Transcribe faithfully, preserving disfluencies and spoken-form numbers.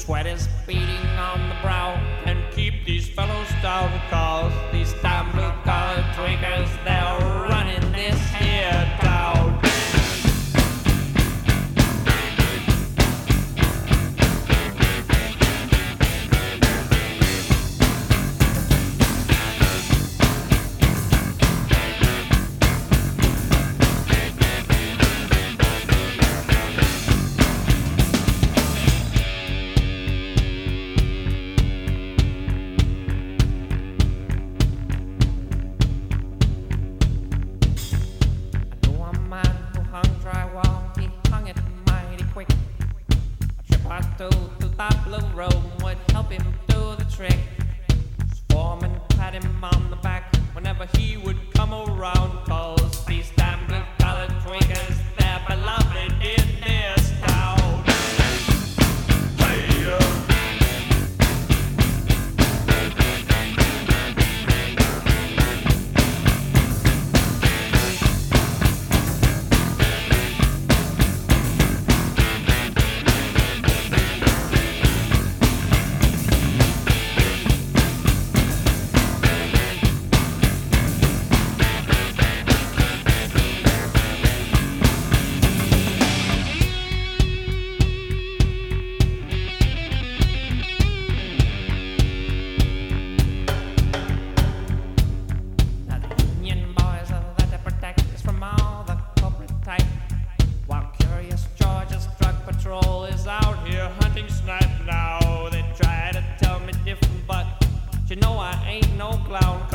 Sweat is beating on the brow, and keep these fellows down, cause these damn blue collar drinkers, they're running this here town. To the top of the road would help him do the trick. His foreman pat him on the back whenever he would come around, cause these damn blue collar drinkers, they're beloved in this town. Hey, uh. Is out here hunting snipe now. They try to tell me different, but you know I ain't no clown.